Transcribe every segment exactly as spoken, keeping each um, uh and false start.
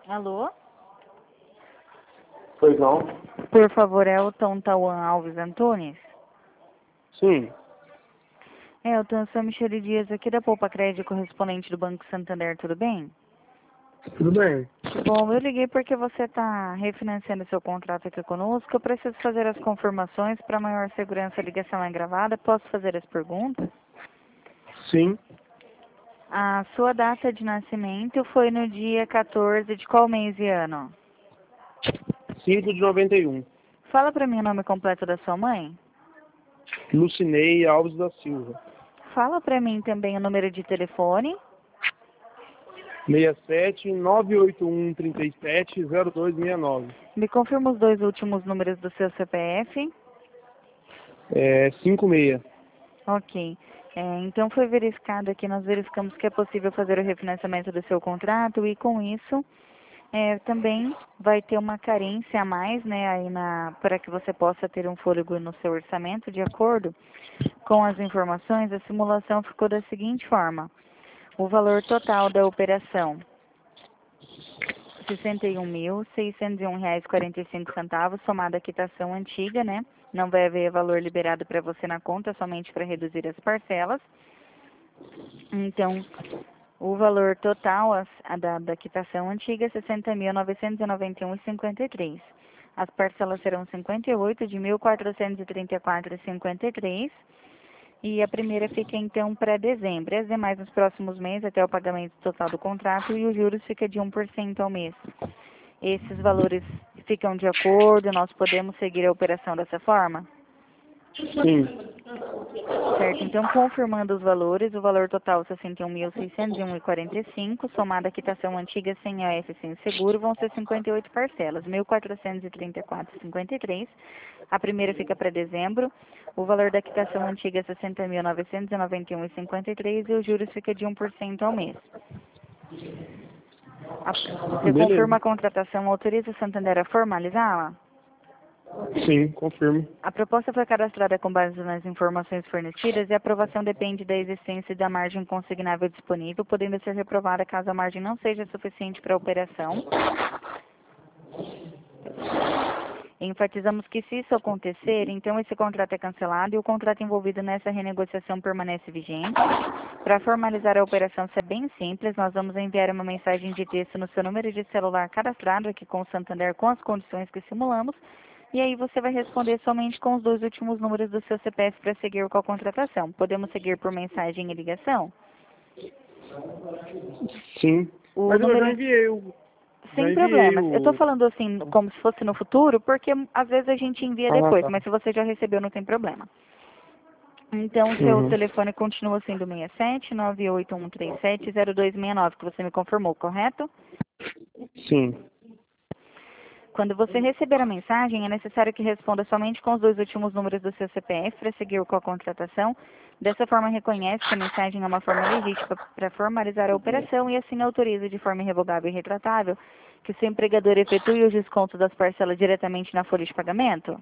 Alô? Pois não? Por favor, Elton Tauan Alves Antunes? Sim. Elton, eu sou a Michele Dias aqui da Poupa Crédito, correspondente do Banco Santander, tudo bem? Tudo bem. Bom, eu liguei porque você está refinanciando seu contrato aqui conosco. Eu preciso fazer as confirmações para maior segurança. A ligação é gravada. Posso fazer as perguntas? Sim. A sua data de nascimento foi no dia quatorze de qual mês e ano? cinco de noventa e um. Fala para mim o nome completo da sua mãe. Lucinei Alves da Silva. Fala para mim também o número de telefone. seis sete nove oito um três sete zero dois seis nove. Me confirma os dois últimos números do seu C P F. É cinco seis. Ok. É, então foi verificado aqui, nós verificamos que é possível fazer o refinanciamento do seu contrato e com isso é, também vai ter uma carência a mais, né, aí na, para que você possa ter um fôlego no seu orçamento, de acordo com as informações, a simulação ficou da seguinte forma. O valor total da operação, sessenta e um mil, seiscentos e um reais e quarenta e cinco centavos, somada a quitação antiga, né? Não vai haver valor liberado para você na conta, somente para reduzir as parcelas. Então, o valor total as- a da, da quitação antiga é sessenta mil novecentos e noventa e um reais e cinquenta e três centavos. As parcelas serão cinquenta e oito de mil quatrocentos e trinta e quatro reais e cinquenta e três centavos. E a primeira fica então para dezembro. As demais nos próximos meses, até o pagamento total do contrato, e os juros fica de um por cento ao mês. Esses valores ficam de acordo, nós podemos seguir a operação dessa forma? Sim. Certo, então confirmando os valores, o valor total sessenta e um mil seiscentos e um reais e quarenta e cinco, somada a quitação antiga sem A F sem seguro, vão ser cinquenta e oito parcelas, mil quatrocentos e trinta e quatro reais e cinquenta e três. A primeira fica para dezembro, o valor da quitação antiga é sessenta mil novecentos e noventa e um reais e cinquenta e três e os juros fica de um por cento ao mês. A- Você confirma Beleza. a contratação, autoriza o Santander a formalizá-la? Sim, confirmo. A proposta foi cadastrada com base nas informações fornecidas e a aprovação depende da existência da margem consignável disponível, podendo ser reprovada caso a margem não seja suficiente para a operação. Enfatizamos que se isso acontecer, então esse contrato é cancelado e o contrato envolvido nessa renegociação permanece vigente. Para formalizar a operação, isso é bem simples, nós vamos enviar uma mensagem de texto no seu número de celular cadastrado aqui com o Santander com as condições que simulamos. E aí você vai responder somente com os dois últimos números do seu C P F para seguir com a contratação. Podemos seguir por mensagem e ligação? Sim. O Mas eu já número... enviei o. Já Sem enviei problemas. Eu estou o. falando assim como se fosse no futuro, porque às vezes a gente envia Ah, depois, tá. mas se você já recebeu não tem problema. Então, o seu Uhum. telefone continua sendo seis sete nove oito um três sete zero dois seis nove, que você me confirmou, correto? Sim. Quando você receber a mensagem, é necessário que responda somente com os dois últimos números do seu C P F para seguir com a contratação. Dessa forma, reconhece que a mensagem é uma forma legítima para formalizar a operação e assim autoriza de forma irrevogável e retratável que o seu empregador efetue os descontos das parcelas diretamente na folha de pagamento.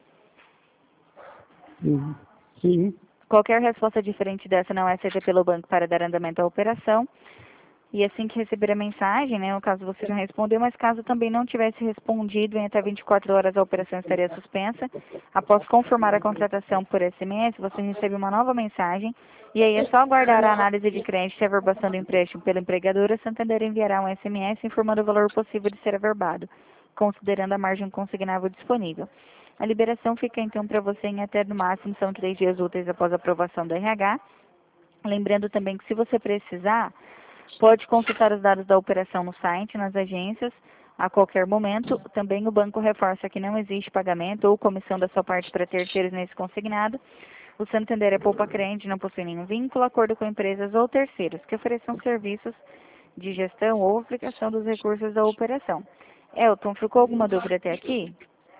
Uhum. Sim. Qualquer resposta diferente dessa não é aceita pelo banco para dar andamento à operação. E assim que receber a mensagem, né, no caso você já respondeu, mas caso também não tivesse respondido em até vinte e quatro horas, a operação estaria suspensa. Após confirmar a contratação por S M S, você recebe uma nova mensagem e aí é só aguardar a análise de crédito e averbação do empréstimo pela empregadora. Santander enviará um S M S informando o valor possível de ser averbado, considerando a margem consignável disponível. A liberação fica então para você em até no máximo são três dias úteis após a aprovação do R H. Lembrando também que se você precisar, pode consultar os dados da operação no site, nas agências, a qualquer momento. Também o banco reforça que não existe pagamento ou comissão da sua parte para terceiros nesse consignado. O Santander é poupa crente, não possui nenhum vínculo, acordo com empresas ou terceiros que ofereçam serviços de gestão ou aplicação dos recursos da operação. Elton, ficou alguma dúvida até aqui?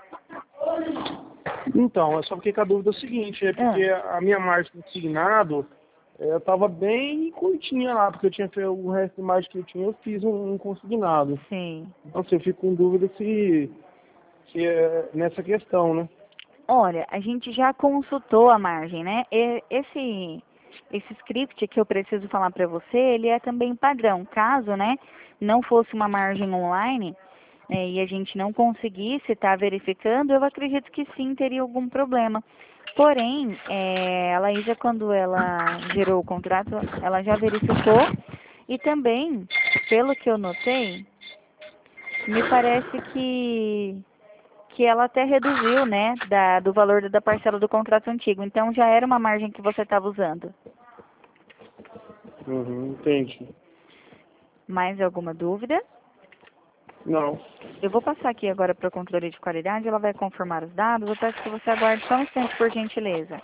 Então, eu só fiquei com a dúvida seguinte, é Ah, porque a minha margem consignado, eh, eu tava bem curtinha lá, porque eu tinha feito o resto de margem que eu tinha, eu fiz um, um consignado. sim. Então, assim, eu fico com dúvida se, se é nessa questão, né? Olha, a gente já consultou a margem, né? E- Esse esse script que eu preciso falar para você, ele é também padrão. Caso, né, não fosse uma margem online, é, e a gente não conseguisse estar verificando, eu acredito que sim, teria algum problema. Porém, é, a Laísa, quando ela gerou o contrato, ela já verificou e também, pelo que eu notei, me parece que, que ela até reduziu, né, da, do valor da parcela do contrato antigo. Então, já era uma margem que você estava usando. Uhum, entendi. Mais alguma dúvida? Não. Eu vou passar aqui agora para o controle de qualidade, ela vai confirmar os dados. Eu peço que você aguarde só um instante, por gentileza.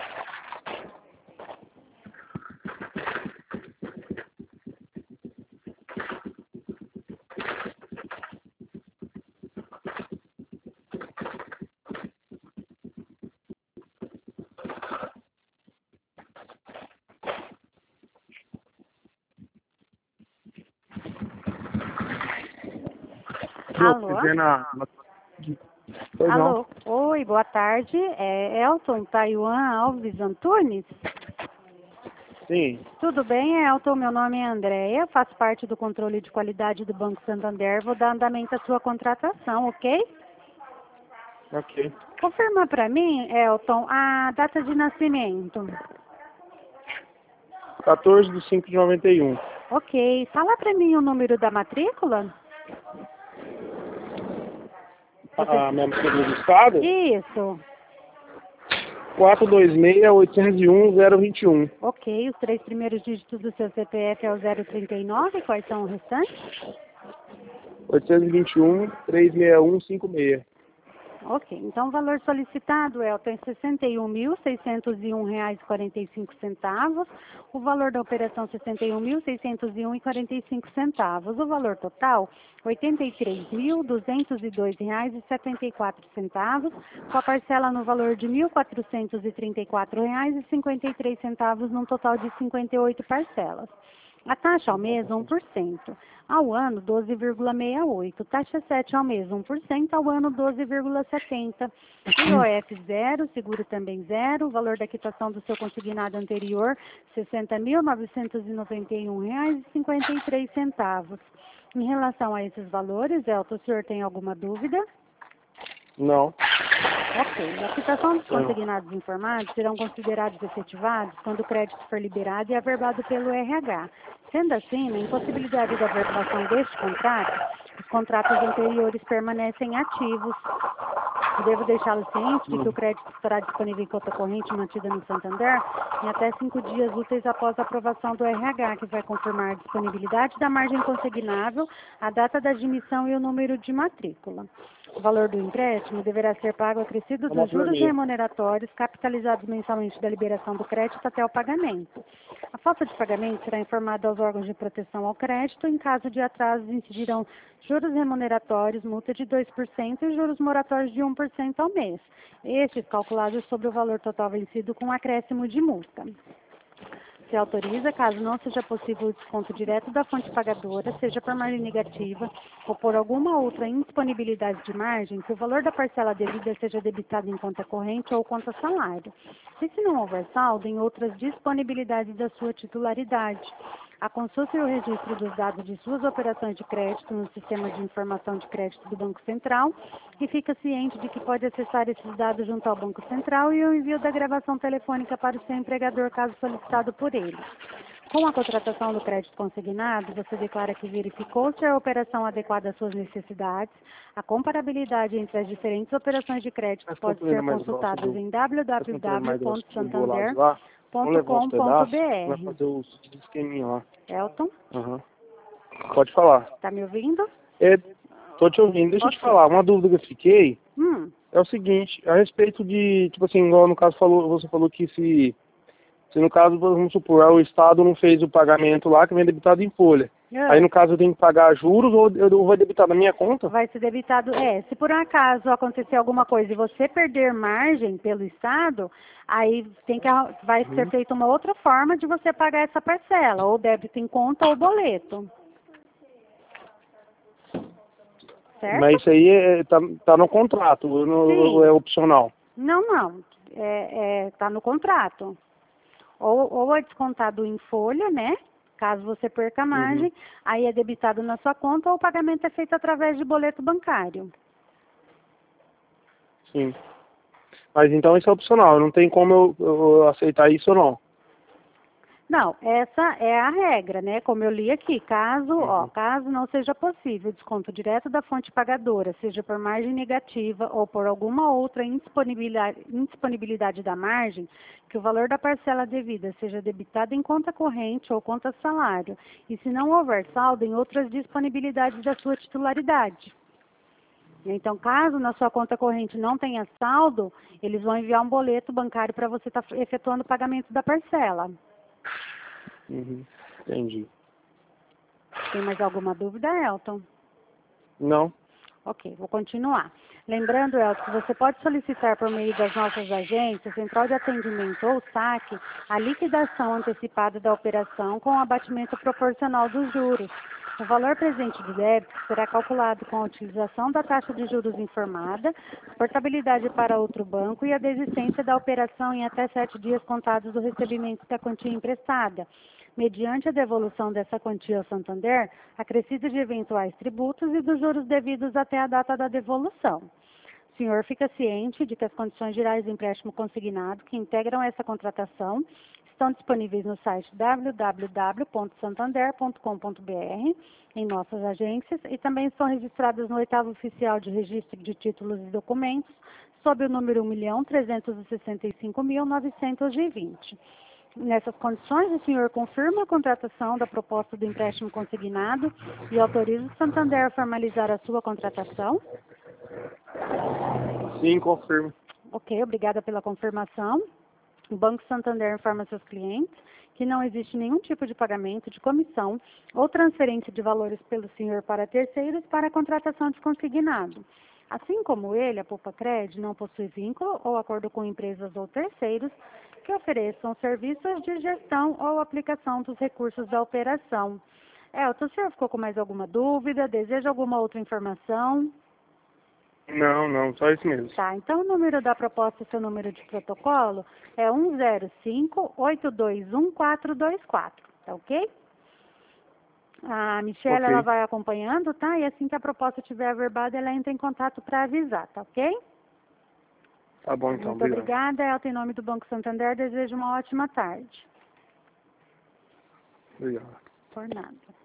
Alô? Na... Pois Alô? não. Oi, boa tarde. É Elton Taiwan Alves Antunes? Sim. Tudo bem, Elton? Meu nome é Andréia, faço parte do controle de qualidade do Banco Santander. Vou dar andamento à sua contratação, ok? Ok. Confirma para mim, Elton, a data de nascimento. quatorze de cinco de noventa e um. Ok. Fala para mim o número da matrícula. A minha matrícula do estado? Isso. quatro dois seis, oito zero um, zero dois um. Ok. Os três primeiros dígitos do seu C P F é o zero trinta e nove. Quais são os restantes? oito dois um, três seis um, cinco seis. Ok, então o valor solicitado, Elton, é sessenta e um mil, seiscentos e um reais e quarenta e cinco centavos. O valor da operação, sessenta e um mil, seiscentos e um reais e quarenta e cinco centavos. O valor total, oitenta e três mil, duzentos e dois reais e setenta e quatro centavos, com a parcela no valor de mil, quatrocentos e trinta e quatro reais e cinquenta e três centavos, num total de cinquenta e oito parcelas. A taxa ao mês, um por cento. Ao ano, doze vírgula sessenta e oito. Taxa sete ao mês, um por cento. Ao ano, doze vírgula setenta. I O F zero, seguro também zero. O valor da quitação do seu consignado anterior, sessenta mil, novecentos e noventa e um reais e cinquenta e três centavos. Em relação a esses valores, Elton, o senhor tem alguma dúvida? Não. Ok. A quitação dos consignados informados serão considerados efetivados quando o crédito for liberado e averbado pelo R H. Sendo assim, na impossibilidade da averbação deste contrato, os contratos anteriores permanecem ativos. Devo deixá-lo ciente de que o crédito estará disponível em conta corrente mantida no Santander em até cinco dias úteis após a aprovação do R H, que vai confirmar a disponibilidade da margem consignável, a data da admissão e o número de matrícula. O valor do empréstimo deverá ser pago acrescido dos juros remuneratórios capitalizados mensalmente da liberação do crédito até o pagamento. A falta de pagamento será informada aos órgãos de proteção ao crédito. Em caso de atraso, incidirão juros remuneratórios, multa de dois por cento e juros moratórios de um por cento ao mês. Estes calculados sobre o valor total vencido com acréscimo de multa. Se autoriza, caso não seja possível o desconto direto da fonte pagadora, seja por margem negativa ou por alguma outra indisponibilidade de margem, que o valor da parcela devida seja debitado em conta corrente ou conta salário. E se não houver saldo, em outras disponibilidades da sua titularidade. A consulta e o registro dos dados de suas operações de crédito no Sistema de Informação de Crédito do Banco Central e fica ciente de que pode acessar esses dados junto ao Banco Central e o envio da gravação telefônica para o seu empregador, caso solicitado por ele. Com a contratação do crédito consignado, você declara que verificou se a operação adequada às suas necessidades. A comparabilidade entre as diferentes operações de crédito pode ser consultada em w w w ponto santander ponto com ponto b r. Vai fazer os esqueminha lá. Elton, Uhum. Pode falar. tá me ouvindo? É, tô te ouvindo. Deixa Ok. eu te falar. Uma dúvida que eu fiquei Hum, é o seguinte, a respeito de, tipo assim, igual no caso falou, você falou que se, se no caso, vamos supor, o Estado não fez o pagamento lá, que vem debitado em folha. ah, Aí no caso eu tenho que pagar juros ou eu vou debitar na minha conta? vai ser debitado. É, se por um acaso acontecer alguma coisa e você perder margem pelo Estado, aí tem que, arru- vai ser feita uma outra forma de você pagar essa parcela, ou débito em conta ou boleto. Certo? Mas isso aí é, tá, tá no contrato, não, Sim. é opcional. Não, não. É, é, tá no contrato. Ou, ou é descontado em folha, né? Caso você perca a margem, uhum. aí é debitado na sua conta ou o pagamento é feito através de boleto bancário. Sim. Mas então isso é opcional, não tem como eu, eu aceitar isso ou não? Não, essa é a regra, né? Como eu li aqui, caso, uhum. ó, caso não seja possível desconto direto da fonte pagadora, seja por margem negativa ou por alguma outra indisponibilidade, indisponibilidade da margem, que o valor da parcela devida seja debitado em conta corrente ou conta salário, e se não houver saldo em outras disponibilidades da sua titularidade. Então, caso na sua conta corrente não tenha saldo, eles vão enviar um boleto bancário para você estar tá efetuando o pagamento da parcela. Uhum. Entendi. Tem mais alguma dúvida, Elton? Não. Ok, vou continuar. Lembrando, Elton, que você pode solicitar por meio das nossas agências, Central de Atendimento ou saque, a liquidação antecipada da operação com o abatimento proporcional dos juros. O valor presente do débito será calculado com a utilização da taxa de juros informada, portabilidade para outro banco e a desistência da operação em até sete dias contados do recebimento da quantia emprestada, mediante a devolução dessa quantia ao Santander, acrescida de eventuais tributos e dos juros devidos até a data da devolução. O senhor fica ciente de que as condições gerais do empréstimo consignado que integram essa contratação estão disponíveis no site w w w ponto santander ponto com ponto b r, em nossas agências, e também estão registradas no oitavo oficial de registro de títulos e documentos, sob o número um milhão trezentos e sessenta e cinco mil novecentos e vinte. Nessas condições, o senhor confirma a contratação da proposta do empréstimo consignado e autoriza o Santander a formalizar a sua contratação? Sim, confirmo. Ok, obrigada pela confirmação. O Banco Santander informa seus clientes que não existe nenhum tipo de pagamento de comissão ou transferência de valores pelo senhor para terceiros para a contratação de consignado. Assim como ele, a Pulpacred não possui vínculo ou acordo com empresas ou terceiros que ofereçam serviços de gestão ou aplicação dos recursos da operação. Elton, o senhor ficou com mais alguma dúvida? Deseja alguma outra informação? Não, não, só isso mesmo. Tá, então o número da proposta, seu número de protocolo, é um zero cinco, oito dois um, quatro dois quatro, tá ok? A Michelle, Okay. ela vai acompanhando, tá? E assim que a proposta estiver averbada, ela entra em contato para avisar, tá ok? Tá bom, então. Muito obrigado. obrigada, Elton, em nome do Banco Santander, desejo uma ótima tarde. Obrigado. Por nada.